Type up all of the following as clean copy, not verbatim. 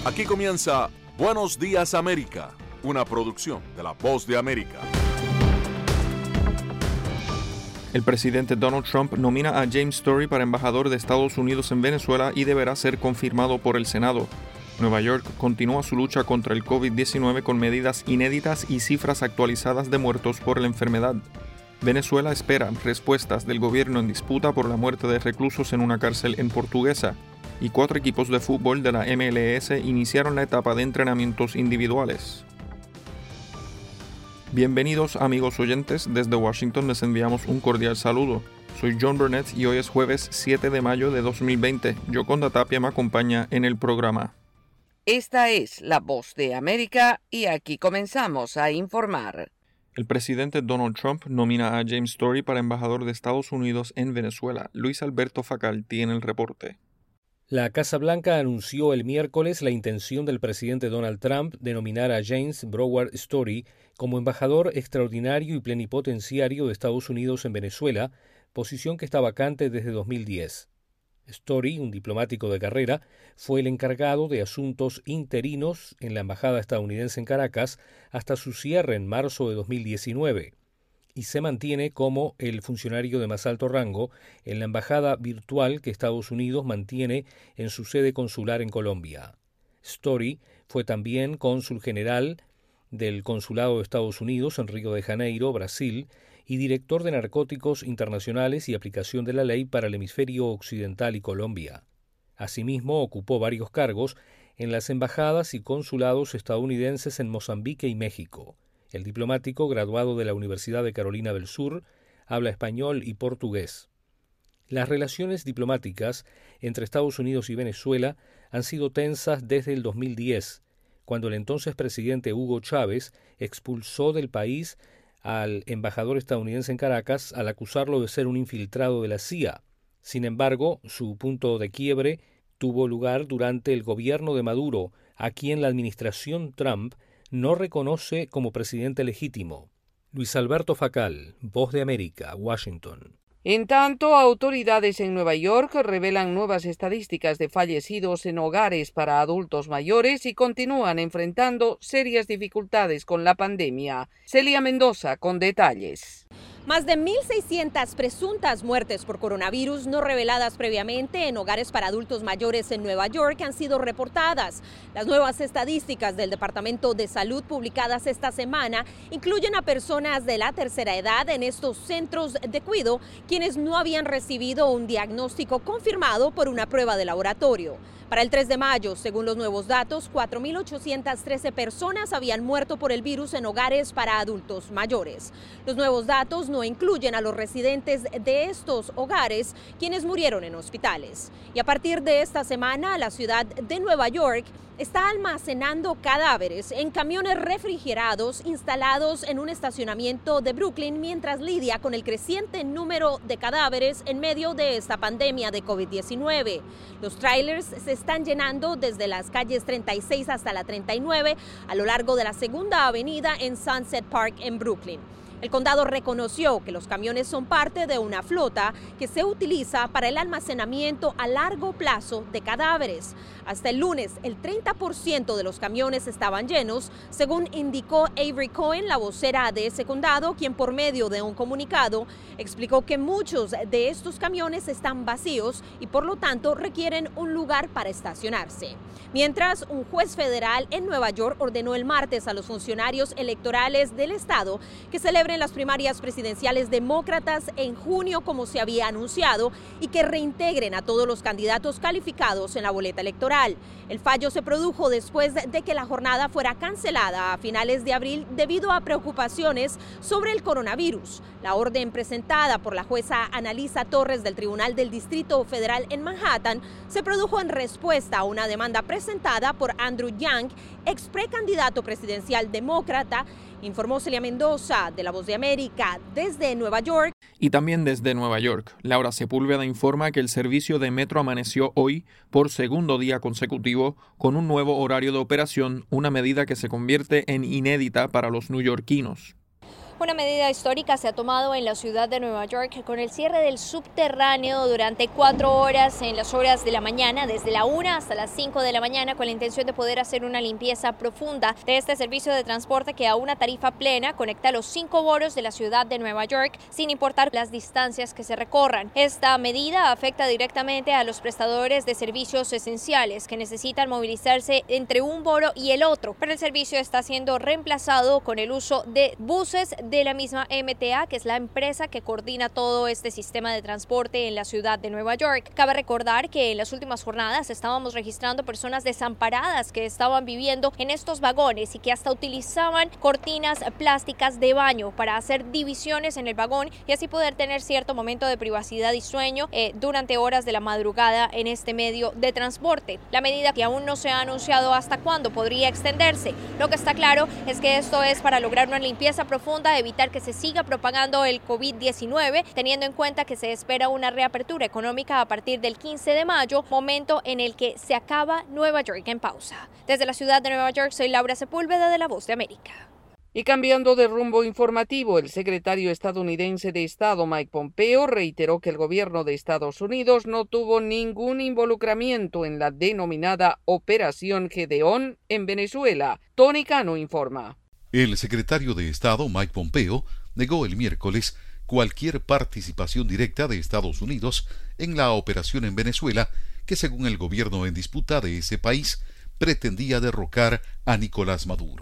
Aquí comienza Buenos Días América, una producción de La Voz de América. El presidente Donald Trump nomina a James Story para embajador de Estados Unidos en Venezuela y deberá ser confirmado por el Senado. Nueva York continúa su lucha contra el COVID-19 con medidas inéditas y cifras actualizadas de muertos por la enfermedad. Venezuela espera respuestas del gobierno en disputa por la muerte de reclusos en una cárcel en Portuguesa. Y 4 equipos de fútbol de la MLS iniciaron la etapa de entrenamientos individuales. Bienvenidos amigos oyentes, desde Washington les enviamos un cordial saludo. Soy John Burnett y hoy es jueves 7 de mayo de 2020. Yoconda Tapia me acompaña en el programa. Esta es La Voz de América y aquí comenzamos a informar. El presidente Donald Trump nomina a James Story para embajador de Estados Unidos en Venezuela. Luis Alberto Facal tiene el reporte. La Casa Blanca anunció el miércoles la intención del presidente Donald Trump de nominar a James Broward Story como embajador extraordinario y plenipotenciario de Estados Unidos en Venezuela, posición que está vacante desde 2010. Story, un diplomático de carrera, fue el encargado de asuntos interinos en la embajada estadounidense en Caracas hasta su cierre en marzo de 2019. Y se mantiene como el funcionario de más alto rango en la embajada virtual que Estados Unidos mantiene en su sede consular en Colombia. Story fue también cónsul general del Consulado de Estados Unidos en Río de Janeiro, Brasil, y director de Narcóticos Internacionales y Aplicación de la Ley para el Hemisferio Occidental y Colombia. Asimismo, ocupó varios cargos en las embajadas y consulados estadounidenses en Mozambique y México. El diplomático, graduado de la Universidad de Carolina del Sur, habla español y portugués. Las relaciones diplomáticas entre Estados Unidos y Venezuela han sido tensas desde el 2010, cuando el entonces presidente Hugo Chávez expulsó del país al embajador estadounidense en Caracas al acusarlo de ser un infiltrado de la CIA. Sin embargo, su punto de quiebre tuvo lugar durante el gobierno de Maduro, a quien la administración Trump no reconoce como presidente legítimo. Luis Alberto Facal, Voz de América, Washington. En tanto, autoridades en Nueva York revelan nuevas estadísticas de fallecidos en hogares para adultos mayores y continúan enfrentando serias dificultades con la pandemia. Celia Mendoza con detalles. Más de 1.600 presuntas muertes por coronavirus no reveladas previamente en hogares para adultos mayores en Nueva York han sido reportadas. Las nuevas estadísticas del Departamento de Salud publicadas esta semana incluyen a personas de la tercera edad en estos centros de cuidado, quienes no habían recibido un diagnóstico confirmado por una prueba de laboratorio. Para el 3 de mayo, según los nuevos datos, 4.813 personas habían muerto por el virus en hogares para adultos mayores. Los nuevos datos no incluyen a los residentes de estos hogares, quienes murieron en hospitales. Y a partir de esta semana, la ciudad de Nueva York está almacenando cadáveres en camiones refrigerados instalados en un estacionamiento de Brooklyn mientras lidia con el creciente número de cadáveres en medio de esta pandemia de COVID-19. Los trailers se están llenando desde las calles 36 hasta la 39 a lo largo de la Segunda Avenida en Sunset Park en Brooklyn. El condado reconoció que los camiones son parte de una flota que se utiliza para el almacenamiento a largo plazo de cadáveres. Hasta el lunes, el 30% de los camiones estaban llenos, según indicó Avery Cohen, la vocera de ese condado, quien por medio de un comunicado explicó que muchos de estos camiones están vacíos y por lo tanto requieren un lugar para estacionarse. Mientras, un juez federal en Nueva York ordenó el martes a los funcionarios electorales del estado que celebren las primarias presidenciales demócratas en junio como se había anunciado y que reintegren a todos los candidatos calificados en la boleta electoral. El fallo se produjo después de que la jornada fuera cancelada a finales de abril debido a preocupaciones sobre el coronavirus. La orden presentada por la jueza Analisa Torres del Tribunal del Distrito Federal en Manhattan se produjo en respuesta a una demanda presentada por Andrew Yang, ex precandidato presidencial demócrata, informó Celia Mendoza de La Voz de América desde Nueva York. Y también desde Nueva York, Laura Sepúlveda informa que el servicio de metro amaneció hoy por segundo día consecutivo con un nuevo horario de operación, una medida que se convierte en inédita para los neoyorquinos. Una medida histórica se ha tomado en la ciudad de Nueva York con el cierre del subterráneo durante 4 horas en las horas de la mañana, desde la 1 hasta las 5 de la mañana, con la intención de poder hacer una limpieza profunda de este servicio de transporte que a una tarifa plena conecta los 5 boroughs de la ciudad de Nueva York sin importar las distancias que se recorran. Esta medida afecta directamente a los prestadores de servicios esenciales que necesitan movilizarse entre un borough y el otro, pero el servicio está siendo reemplazado con el uso de buses de la misma MTA, que es la empresa que coordina todo este sistema de transporte en la ciudad de Nueva York. Cabe recordar que en las últimas jornadas estábamos registrando personas desamparadas que estaban viviendo en estos vagones y que hasta utilizaban cortinas plásticas de baño para hacer divisiones en el vagón y así poder tener cierto momento de privacidad y sueño durante horas de la madrugada en este medio de transporte. La medida que aún no se ha anunciado hasta cuándo podría extenderse. Lo que está claro es que esto es para lograr una limpieza profunda, evitar que se siga propagando el COVID-19, teniendo en cuenta que se espera una reapertura económica a partir del 15 de mayo, momento en el que se acaba Nueva York en pausa. Desde la ciudad de Nueva York, soy Laura Sepúlveda de La Voz de América. Y cambiando de rumbo informativo, el secretario estadounidense de Estado Mike Pompeo reiteró que el gobierno de Estados Unidos no tuvo ningún involucramiento en la denominada Operación Gedeón en Venezuela. Tony Cano informa. El secretario de Estado, Mike Pompeo, negó el miércoles cualquier participación directa de Estados Unidos en la operación en Venezuela que, según el gobierno en disputa de ese país, pretendía derrocar a Nicolás Maduro.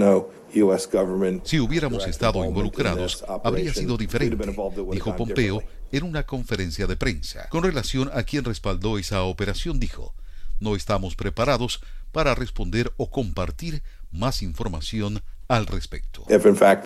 Si hubiéramos estado involucrados, habría sido diferente, dijo Pompeo en una conferencia de prensa. Con relación a quién respaldó esa operación, dijo: no estamos preparados para responder o compartir más información al respecto. En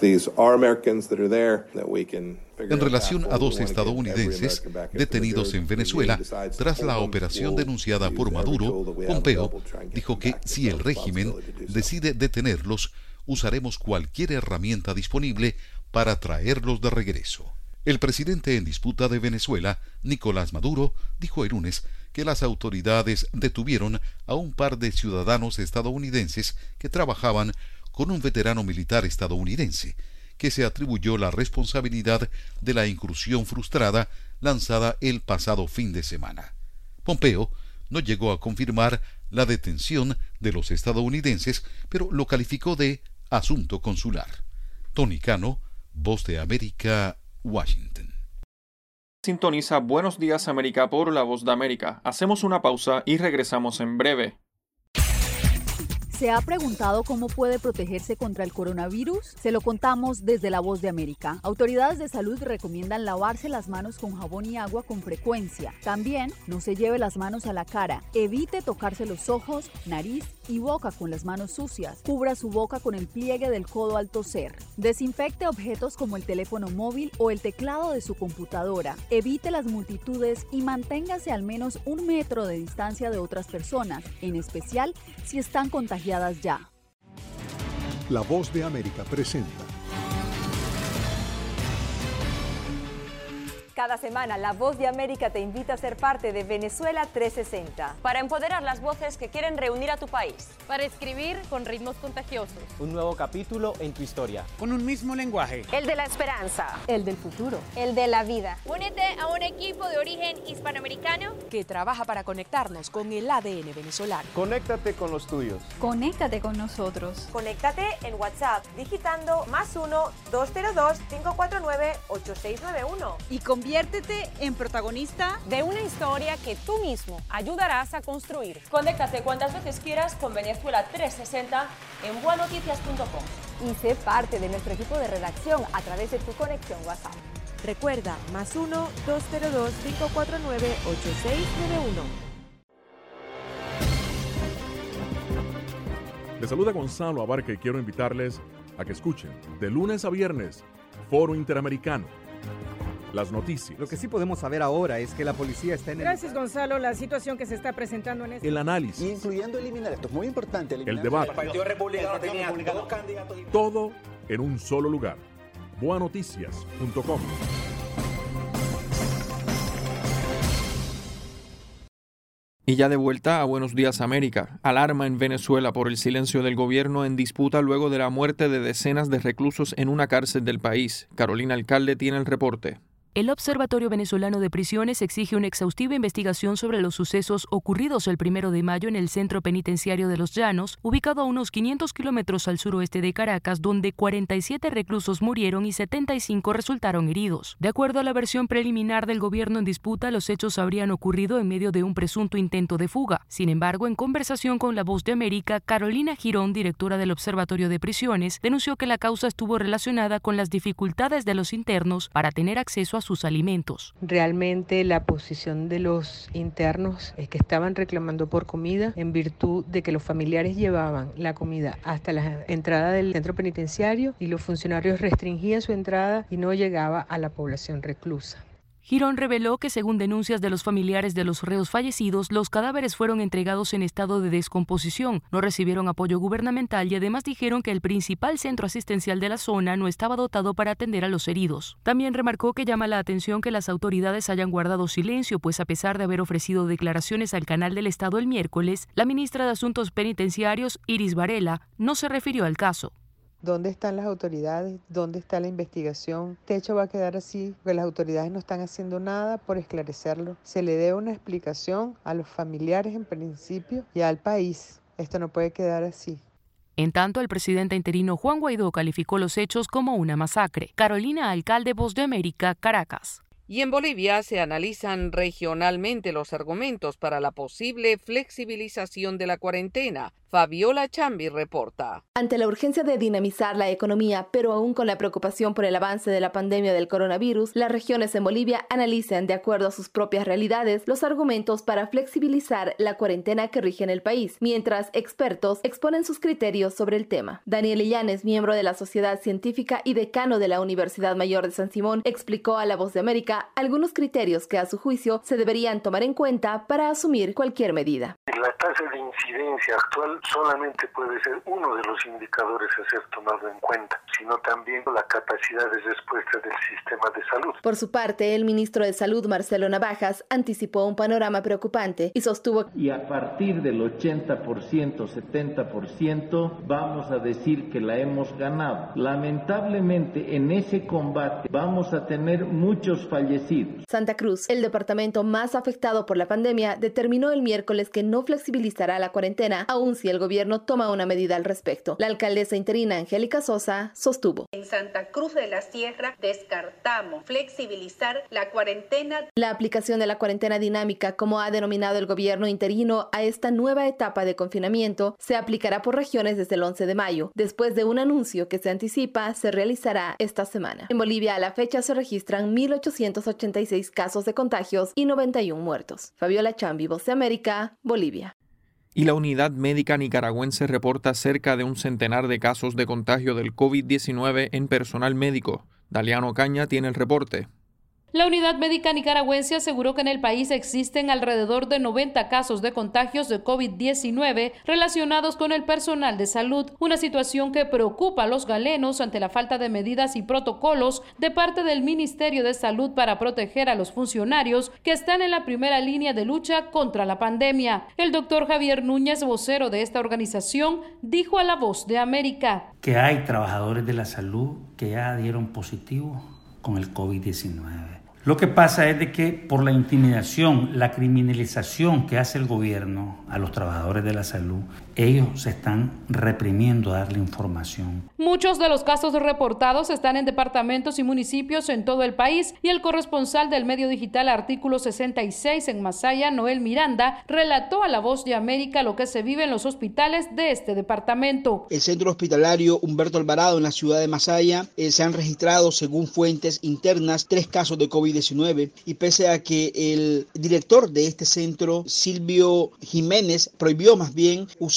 relación a 2 estadounidenses detenidos en Venezuela tras la operación denunciada por Maduro, Pompeo dijo que si el régimen decide detenerlos, usaremos cualquier herramienta disponible para traerlos de regreso. El presidente en disputa de Venezuela, Nicolás Maduro, dijo el lunes que las autoridades detuvieron a un par de ciudadanos estadounidenses que trabajaban con un veterano militar estadounidense, que se atribuyó la responsabilidad de la incursión frustrada lanzada el pasado fin de semana. Pompeo no llegó a confirmar la detención de los estadounidenses, pero lo calificó de asunto consular. Tony Cano, Voz de América, Washington. Sintoniza Buenos Días América por La Voz de América. Hacemos una pausa y regresamos en breve. ¿Se ha preguntado cómo puede protegerse contra el coronavirus? Se lo contamos desde La Voz de América. Autoridades de salud recomiendan lavarse las manos con jabón y agua con frecuencia. También no se lleve las manos a la cara. Evite tocarse los ojos, nariz y boca con las manos sucias. Cubra su boca con el pliegue del codo al toser. Desinfecte objetos como el teléfono móvil o el teclado de su computadora. Evite las multitudes y manténgase al menos 1 metro de distancia de otras personas, en especial si están contagiadas ya. La Voz de América presenta. Cada semana, La Voz de América te invita a ser parte de Venezuela 360. Para empoderar las voces que quieren reunir a tu país. Para escribir con ritmos contagiosos. Un nuevo capítulo en tu historia. Con un mismo lenguaje. El de la esperanza. El del futuro. El de la vida. Únete a un equipo de origen hispanoamericano que trabaja para conectarnos con el ADN venezolano. Conéctate con los tuyos. Conéctate con nosotros. Conéctate en WhatsApp digitando +1 202 549 8691. Y conviértete en protagonista de una historia que tú mismo ayudarás a construir. Conéctate cuantas veces quieras con Venezuela 360 en buenoticias.com. Y sé parte de nuestro equipo de redacción a través de tu conexión WhatsApp. Recuerda, +1 202 549 8691. Les saluda Gonzalo Abarca y quiero invitarles a que escuchen de lunes a viernes Foro Interamericano. Las noticias. Lo que sí podemos saber ahora es que la policía está en Gracias, Gonzalo. La situación que se está presentando en este... El análisis. Incluyendo eliminar, esto es muy importante. El debate. El Partido Republicano tenía 2 candidatos. Todo en un solo lugar. Buenoticias.com. Y ya de vuelta a Buenos Días América. Alarma en Venezuela por el silencio del gobierno en disputa luego de la muerte de decenas de reclusos en una cárcel del país. Carolina Alcalde tiene el reporte. El Observatorio Venezolano de Prisiones exige una exhaustiva investigación sobre los sucesos ocurridos el 1 de mayo en el Centro Penitenciario de Los Llanos, ubicado a unos 500 kilómetros al suroeste de Caracas, donde 47 reclusos murieron y 75 resultaron heridos. De acuerdo a la versión preliminar del gobierno en disputa, los hechos habrían ocurrido en medio de un presunto intento de fuga. Sin embargo, en conversación con La Voz de América, Carolina Girón, directora del Observatorio de Prisiones, denunció que la causa estuvo relacionada con las dificultades de los internos para tener acceso a sus alimentos. Realmente la posición de los internos es que estaban reclamando por comida en virtud de que los familiares llevaban la comida hasta la entrada del centro penitenciario y los funcionarios restringían su entrada y no llegaba a la población reclusa. Girón reveló que, según denuncias de los familiares de los reos fallecidos, los cadáveres fueron entregados en estado de descomposición, no recibieron apoyo gubernamental y además dijeron que el principal centro asistencial de la zona no estaba dotado para atender a los heridos. También remarcó que llama la atención que las autoridades hayan guardado silencio, pues a pesar de haber ofrecido declaraciones al canal del Estado el miércoles, la ministra de Asuntos Penitenciarios, Iris Varela, no se refirió al caso. ¿Dónde están las autoridades? ¿Dónde está la investigación? Este hecho va a quedar así, porque las autoridades no están haciendo nada por esclarecerlo. Se le debe una explicación a los familiares en principio y al país. Esto no puede quedar así. En tanto, el presidente interino Juan Guaidó calificó los hechos como una masacre. Carolina Alcalde, Voz de América, Caracas. Y en Bolivia se analizan regionalmente los argumentos para la posible flexibilización de la cuarentena. Fabiola Chambi reporta. Ante la urgencia de dinamizar la economía, pero aún con la preocupación por el avance de la pandemia del coronavirus, las regiones en Bolivia analizan, de acuerdo a sus propias realidades, los argumentos para flexibilizar la cuarentena que rige en el país, mientras expertos exponen sus criterios sobre el tema. Daniel Illanes, miembro de la Sociedad Científica y decano de la Universidad Mayor de San Simón, explicó a La Voz de América algunos criterios que, a su juicio, se deberían tomar en cuenta para asumir cualquier medida. La tasa de incidencia actual solamente puede ser uno de los indicadores a ser tomado en cuenta, sino también la capacidad de respuesta del sistema de salud. Por su parte, el ministro de Salud, Marcelo Navajas, anticipó un panorama preocupante y sostuvo: y a partir del 80%, 70%, vamos a decir que la hemos ganado. Lamentablemente, en ese combate vamos a tener muchos fallecidos. Santa Cruz, el departamento más afectado por la pandemia, determinó el miércoles que no flexibilizará la cuarentena, aun si el gobierno toma una medida al respecto. La alcaldesa interina Angélica Sosa sostuvo: en Santa Cruz de la Sierra descartamos flexibilizar la cuarentena. La aplicación de la cuarentena dinámica, como ha denominado el gobierno interino a esta nueva etapa de confinamiento, se aplicará por regiones desde el 11 de mayo, después de un anuncio que se anticipa se realizará esta semana. En Bolivia, a la fecha, se registran 1.886 casos de contagios y 91 muertos. Fabiola Chambi, Voz de América, Bolivia. Y la Unidad Médica Nicaragüense reporta cerca de un centenar de casos de contagio del COVID-19 en personal médico. Daliano Caña tiene el reporte. La Unidad Médica Nicaragüense aseguró que en el país existen alrededor de 90 casos de contagios de COVID-19 relacionados con el personal de salud, una situación que preocupa a los galenos ante la falta de medidas y protocolos de parte del Ministerio de Salud para proteger a los funcionarios que están en la primera línea de lucha contra la pandemia. El doctor Javier Núñez, vocero de esta organización, dijo a La Voz de América que hay trabajadores de la salud que ya dieron positivo con el COVID-19. Lo que pasa es de que por la intimidación, la criminalización que hace el gobierno a los trabajadores de la salud, ellos se están reprimiendo a darle información. Muchos de los casos reportados están en departamentos y municipios en todo el país y el corresponsal del medio digital Artículo 66 en Masaya, Noel Miranda, relató a La Voz de América lo que se vive en los hospitales de este departamento. El centro hospitalario Humberto Alvarado en la ciudad de Masaya se han registrado, según fuentes internas, 3 casos de COVID-19 y pese a que el director de este centro, Silvio Jiménez, prohibió más bien usar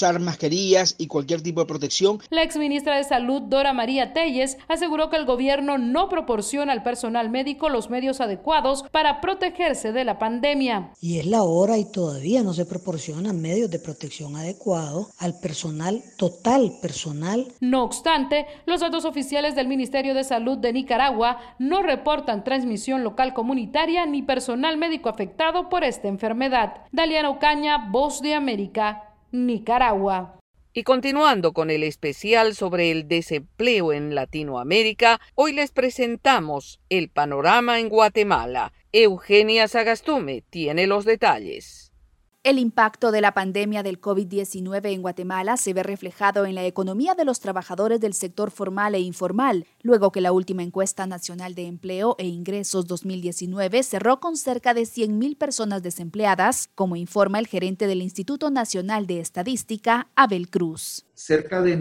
usar mascarillas y cualquier tipo de protección. La exministra de Salud, Dora María Telles, aseguró que el gobierno no proporciona al personal médico los medios adecuados para protegerse de la pandemia. Y es la hora y todavía no se proporcionan medios de protección adecuados al personal personal. No obstante, los datos oficiales del Ministerio de Salud de Nicaragua no reportan transmisión local comunitaria ni personal médico afectado por esta enfermedad. Daliana Ocaña, Voz de América, Nicaragua. Y continuando con el especial sobre el desempleo en Latinoamérica, hoy les presentamos el panorama en Guatemala. Eugenia Sagastume tiene los detalles. El impacto de la pandemia del COVID-19 en Guatemala se ve reflejado en la economía de los trabajadores del sector formal e informal, luego que la última encuesta nacional de empleo e ingresos 2019 cerró con cerca de 100,000 personas desempleadas, como informa el gerente del Instituto Nacional de Estadística, Abel Cruz. Cerca de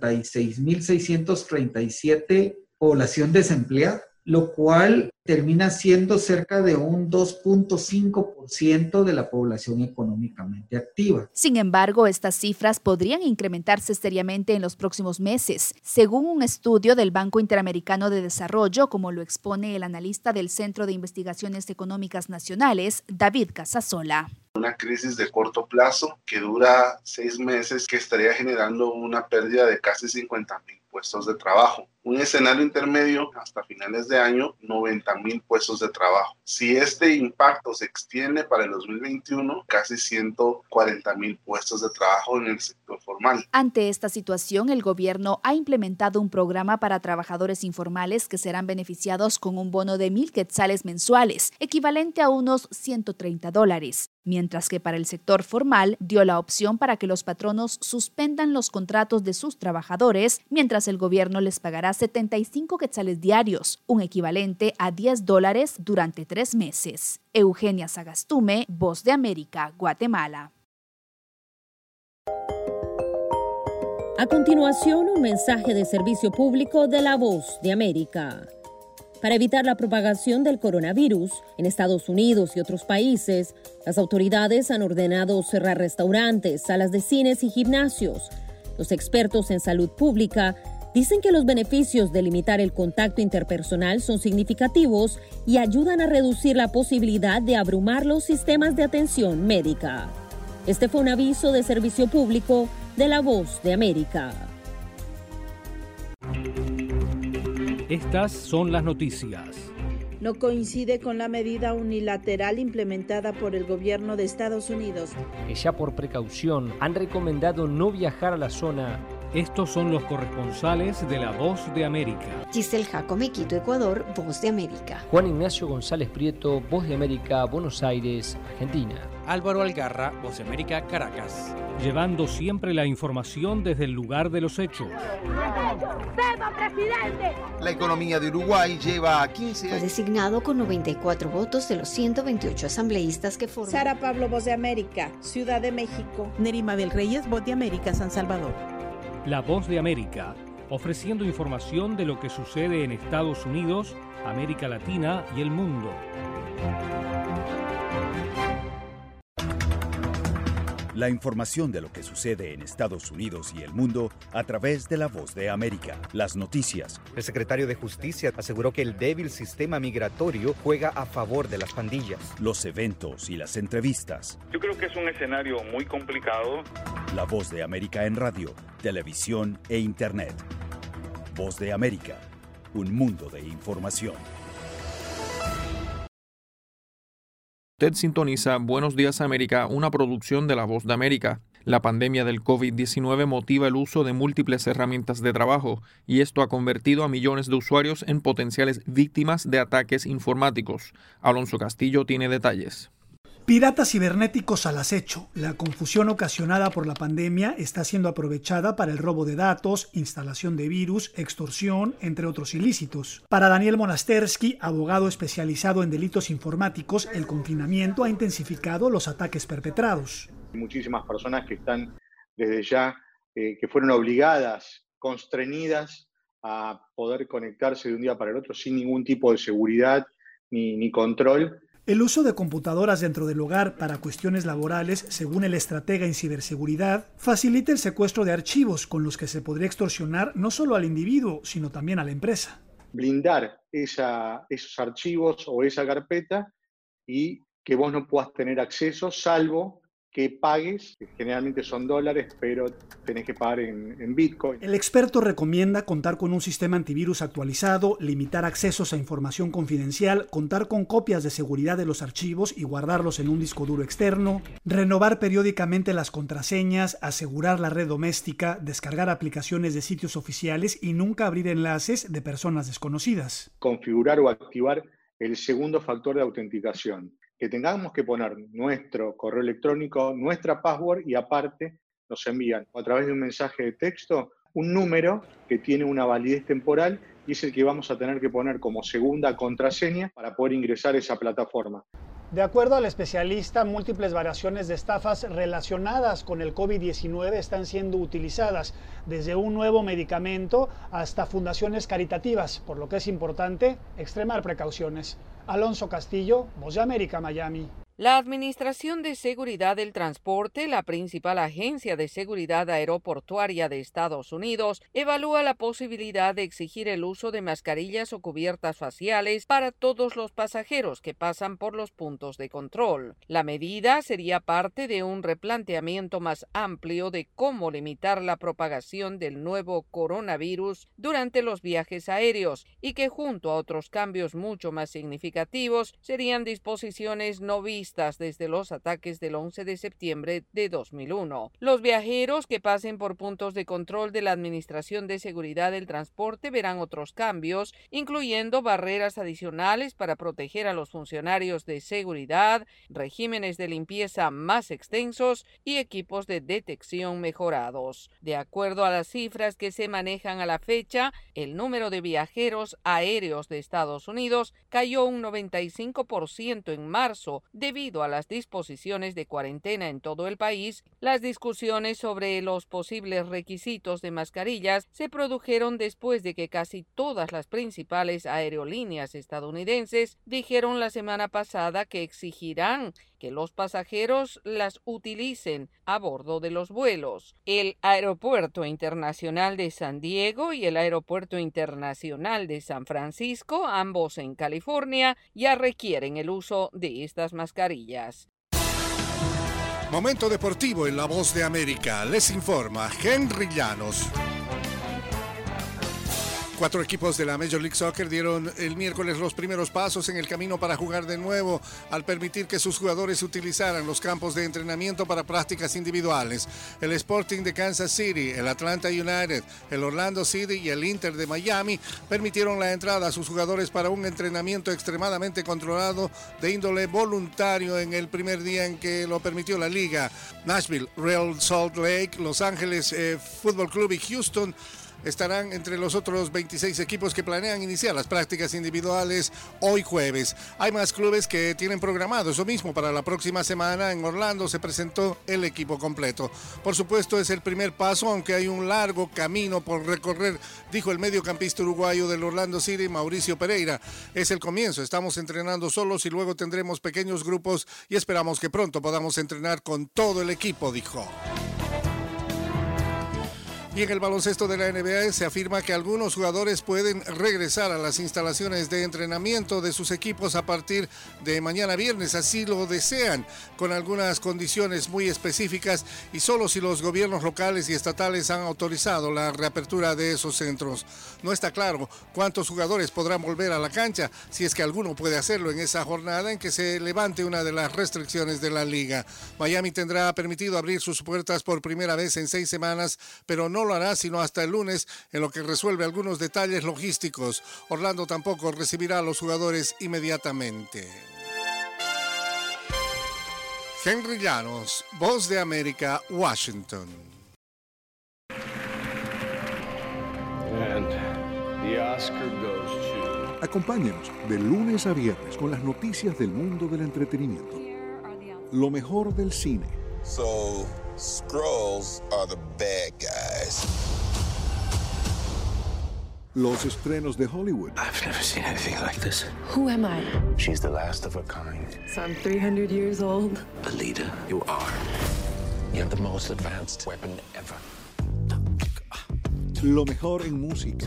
96,637 población desempleada, lo cual termina siendo cerca de un 2.5% de la población económicamente activa. Sin embargo, estas cifras podrían incrementarse seriamente en los próximos meses, según un estudio del Banco Interamericano de Desarrollo, como lo expone el analista del Centro de Investigaciones Económicas Nacionales, David Casasola. Una crisis de corto plazo que dura 6 meses, que estaría generando una pérdida de casi 50,000 puestos de trabajo. Un escenario intermedio hasta finales de año, 90,000 puestos de trabajo. Si este impacto se extiende para el 2021, casi 140,000 puestos de trabajo en el sector formal. Ante esta situación, el gobierno ha implementado un programa para trabajadores informales que serán beneficiados con un bono de 1,000 quetzales mensuales, equivalente a unos $130. Mientras que para el sector formal dio la opción para que los patronos suspendan los contratos de sus trabajadores, mientras el gobierno les pagará 75 quetzales diarios, un equivalente a $10 durante 3 meses. Eugenia Sagastume, Voz de América, Guatemala. A continuación, un mensaje de servicio público de la Voz de América. Para evitar la propagación del coronavirus en Estados Unidos y otros países, las autoridades han ordenado cerrar restaurantes, salas de cines y gimnasios. Los expertos en salud pública dicen que los beneficios de limitar el contacto interpersonal son significativos y ayudan a reducir la posibilidad de abrumar los sistemas de atención médica. Este fue un aviso de servicio público de la Voz de América. Estas son las noticias. No coincide con la medida unilateral implementada por el gobierno de Estados Unidos. Que ya por precaución han recomendado no viajar a la zona. Estos son los corresponsales de La Voz de América. Giselle Jacome, Quito, Ecuador, Voz de América. Juan Ignacio González Prieto, Voz de América, Buenos Aires, Argentina. Álvaro Algarra, Voz de América, Caracas. Llevando siempre la información desde el lugar de los hechos. La economía de Uruguay lleva 15 años. Fue designado con 94 votos de los 128 asambleístas que forman. Sara Pablo, Voz de América, Ciudad de México. Neri Mabel Reyes, Voz de América, San Salvador. La Voz de América, ofreciendo información de lo que sucede en Estados Unidos, América Latina y el mundo. La información de lo que sucede en Estados Unidos y el mundo a través de La Voz de América. Las noticias. El secretario de Justicia aseguró que el débil sistema migratorio juega a favor de las pandillas. Los eventos y las entrevistas. Yo creo que es un escenario muy complicado. La Voz de América en radio, televisión e internet. Voz de América, un mundo de información. Usted sintoniza Buenos Días América, una producción de La Voz de América. La pandemia del COVID-19 motiva el uso de múltiples herramientas de trabajo, y esto ha convertido a millones de usuarios en potenciales víctimas de ataques informáticos. Alonso Castillo tiene detalles. Piratas cibernéticos al acecho. La confusión ocasionada por la pandemia está siendo aprovechada para el robo de datos, instalación de virus, extorsión, entre otros ilícitos. Para Daniel Monastersky, abogado especializado en delitos informáticos, el confinamiento ha intensificado los ataques perpetrados. Muchísimas personas que están desde ya, que fueron obligadas, constreñidas a poder conectarse de un día para el otro sin ningún tipo de seguridad ni control. El uso de computadoras dentro del hogar para cuestiones laborales, según el estratega en ciberseguridad, facilita el secuestro de archivos con los que se podría extorsionar no solo al individuo, sino también a la empresa. Blindar esos archivos o esa carpeta y que vos no puedas tener acceso, salvo que pagues, que generalmente son dólares, pero tenés que pagar en Bitcoin. El experto recomienda contar con un sistema antivirus actualizado, limitar accesos a información confidencial, contar con copias de seguridad de los archivos y guardarlos en un disco duro externo, renovar periódicamente las contraseñas, asegurar la red doméstica, descargar aplicaciones de sitios oficiales y nunca abrir enlaces de personas desconocidas. Configurar o activar el segundo factor de autenticación. Que tengamos que poner nuestro correo electrónico, nuestra password y aparte nos envían a través de un mensaje de texto un número que tiene una validez temporal y es el que vamos a tener que poner como segunda contraseña para poder ingresar a esa plataforma. De acuerdo al especialista, múltiples variaciones de estafas relacionadas con el COVID-19 están siendo utilizadas, desde un nuevo medicamento hasta fundaciones caritativas, por lo que es importante extremar precauciones. Alonso Castillo, Voz de América, Miami. La Administración de Seguridad del Transporte, la principal agencia de seguridad aeroportuaria de Estados Unidos, evalúa la posibilidad de exigir el uso de mascarillas o cubiertas faciales para todos los pasajeros que pasan por los puntos de control. La medida sería parte de un replanteamiento más amplio de cómo limitar la propagación del nuevo coronavirus durante los viajes aéreos y que, junto a otros cambios mucho más significativos, serían disposiciones no vistas desde los ataques del 11 de septiembre de 2001. Los viajeros que pasen por puntos de control de la Administración de Seguridad del Transporte verán otros cambios, incluyendo barreras adicionales para proteger a los funcionarios de seguridad, regímenes de limpieza más extensos y equipos de detección mejorados. De acuerdo a las cifras que se manejan a la fecha, el número de viajeros aéreos de Estados Unidos cayó un 95% en marzo debido a las disposiciones de cuarentena en todo el país. Las discusiones sobre los posibles requisitos de mascarillas se produjeron después de que casi todas las principales aerolíneas estadounidenses dijeron la semana pasada que exigirán que los pasajeros las utilicen a bordo de los vuelos. El Aeropuerto Internacional de San Diego y el Aeropuerto Internacional de San Francisco, ambos en California, ya requieren el uso de estas mascarillas. Momento deportivo en La Voz de América. Les informa Henry Llanos. 4 equipos de la Major League Soccer dieron el miércoles los primeros pasos en el camino para jugar de nuevo al permitir que sus jugadores utilizaran los campos de entrenamiento para prácticas individuales. El Sporting de Kansas City, el Atlanta United, el Orlando City y el Inter de Miami permitieron la entrada a sus jugadores para un entrenamiento extremadamente controlado de índole voluntario en el primer día en que lo permitió la liga. Nashville, Real Salt Lake, Los Ángeles Football Club y Houston estarán entre los otros 26 equipos que planean iniciar las prácticas individuales hoy jueves. Hay más clubes que tienen programado eso mismo para la próxima semana. En Orlando se presentó el equipo completo. Por supuesto, es el primer paso, aunque hay un largo camino por recorrer, dijo el mediocampista uruguayo del Orlando City, Mauricio Pereira. Es el comienzo, estamos entrenando solos y luego tendremos pequeños grupos y esperamos que pronto podamos entrenar con todo el equipo, dijo. Y en el baloncesto de la NBA se afirma que algunos jugadores pueden regresar a las instalaciones de entrenamiento de sus equipos a partir de mañana viernes, así lo desean, con algunas condiciones muy específicas y solo si los gobiernos locales y estatales han autorizado la reapertura de esos centros. No está claro cuántos jugadores podrán volver a la cancha, si es que alguno puede hacerlo en esa jornada en que se levante una de las restricciones de la liga. Miami tendrá permitido abrir sus puertas por primera vez en 6 semanas, pero no lo hará sino hasta el lunes, en lo que resuelve algunos detalles logísticos. Orlando tampoco recibirá a los jugadores inmediatamente. Henry Llanos, Voz de América, Washington. And the Oscar goes to... Acompáñenos de lunes a viernes con las noticias del mundo del entretenimiento. Lo mejor del cine. So, Skrulls are the bad guys. los estrenos de Hollywood. I've never seen anything like this. Who am I? She's the last of her kind. So I'm 300 years old. The leader you are. You have the most advanced weapon ever. Lo mejor en música.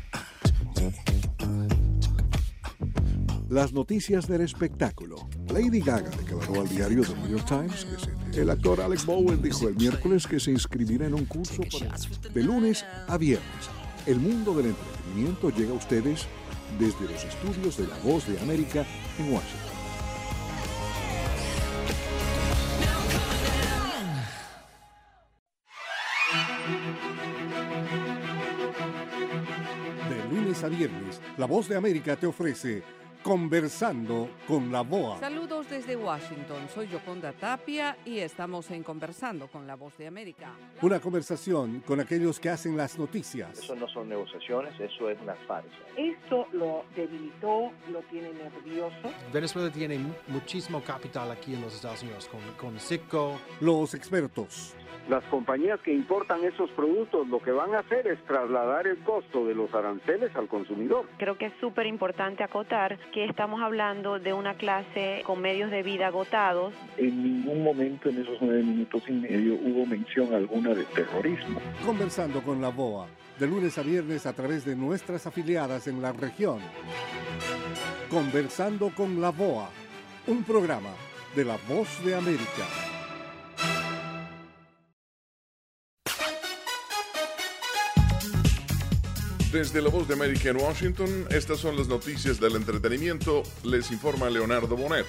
Las noticias del espectáculo. Lady Gaga declaró al diario The New York Times que el actor Alec Baldwin dijo el miércoles que se inscribirá en un curso de lunes a viernes. El mundo del entretenimiento llega a ustedes desde los estudios de La Voz de América en Washington. De lunes a viernes, La Voz de América te ofrece Conversando con la VOA. Saludos desde Washington, soy Yoconda Tapia y estamos en Conversando con la Voz de América. Una conversación con aquellos que hacen las noticias. Eso no son negociaciones, eso es una farsa. Esto lo debilitó, lo tiene nervioso. Venezuela tiene muchísimo capital aquí en los Estados Unidos, con Citgo. Los expertos. Las compañías que importan esos productos lo que van a hacer es trasladar el costo de los aranceles al consumidor. Creo que es súper importante acotar que estamos hablando de una clase con medios de vida agotados. En ningún momento en esos 9 minutos y medio hubo mención alguna de terrorismo. Conversando con la VOA, de lunes a viernes a través de nuestras afiliadas en la región. Conversando con la VOA, un programa de La Voz de América. Desde La Voz de América en Washington, estas son las noticias del entretenimiento. Les informa Leonardo Bonet.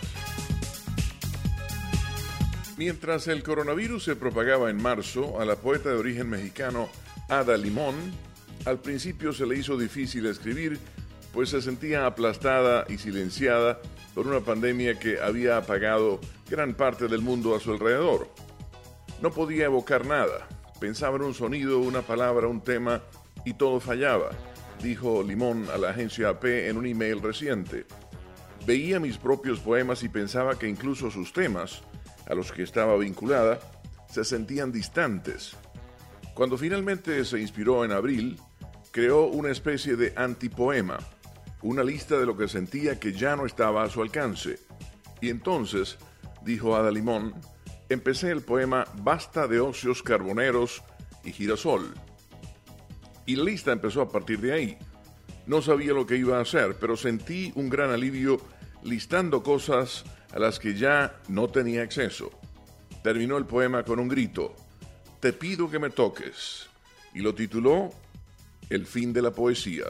Mientras el coronavirus se propagaba en marzo, a la poeta de origen mexicano Ada Limón, al principio se le hizo difícil escribir, pues se sentía aplastada y silenciada por una pandemia que había apagado gran parte del mundo a su alrededor. No podía evocar nada, pensaba en un sonido, una palabra, un tema, y todo fallaba, dijo Limón a la agencia AP en un email reciente. Veía mis propios poemas y pensaba que incluso sus temas, a los que estaba vinculada, se sentían distantes. Cuando finalmente se inspiró en abril, creó una especie de antipoema, una lista de lo que sentía que ya no estaba a su alcance. Y entonces, dijo Ada Limón, empecé el poema Basta de ocios carboneros y girasol. Y la lista empezó a partir de ahí. No sabía lo que iba a hacer, pero sentí un gran alivio listando cosas a las que ya no tenía acceso. Terminó el poema con un grito: "Te pido que me toques", y lo tituló El fin de la poesía.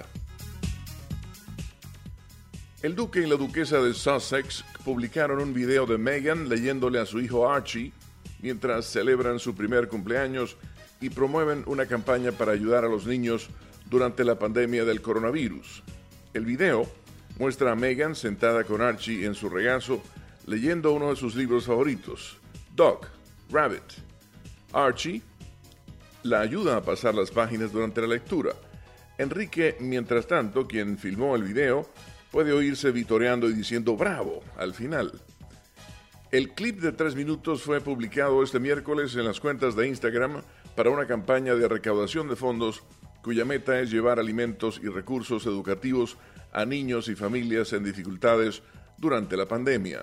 El duque y la duquesa de Sussex publicaron un video de Meghan leyéndole a su hijo Archie mientras celebran su primer cumpleaños y promueven una campaña para ayudar a los niños durante la pandemia del coronavirus. El video muestra a Meghan sentada con Archie en su regazo leyendo uno de sus libros favoritos, Dog, Rabbit. Archie la ayuda a pasar las páginas durante la lectura. Enrique, mientras tanto, quien filmó el video, puede oírse vitoreando y diciendo "bravo" al final. El clip de 3 minutos fue publicado este miércoles en las cuentas de Instagram para una campaña de recaudación de fondos cuya meta es llevar alimentos y recursos educativos a niños y familias en dificultades durante la pandemia.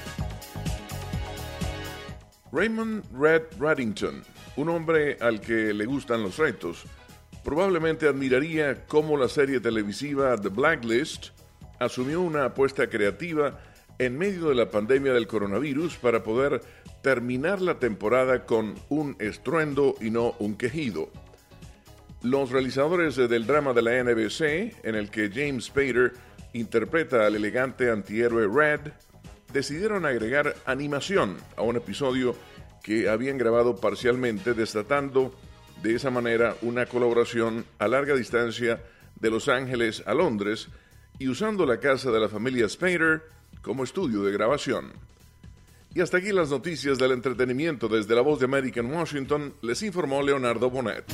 Raymond Red Reddington, un hombre al que le gustan los retos, probablemente admiraría cómo la serie televisiva The Blacklist asumió una apuesta creativa en medio de la pandemia del coronavirus para poder terminar la temporada con un estruendo y no un quejido. Los realizadores del drama de la NBC, en el que James Spader interpreta al elegante antihéroe Red, decidieron agregar animación a un episodio que habían grabado parcialmente, desatando de esa manera una colaboración a larga distancia de Los Ángeles a Londres y usando la casa de la familia Spader como estudio de grabación. Y hasta aquí las noticias del entretenimiento. Desde La Voz de América en Washington, les informó Leonardo Bonet.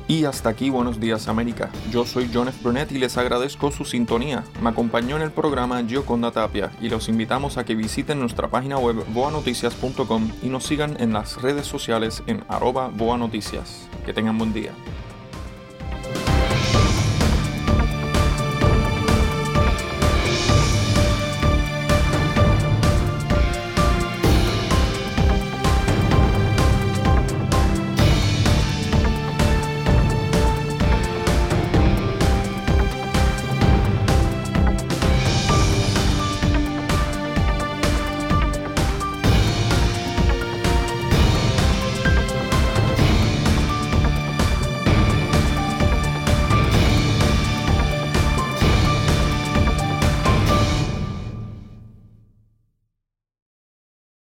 Y hasta aquí Buenos Días América. Yo soy John F. Burnett y les agradezco su sintonía. Me acompañó en el programa Gioconda Tapia y los invitamos a que visiten nuestra página web boanoticias.com y nos sigan en las redes sociales en @boanoticias. Que tengan buen día.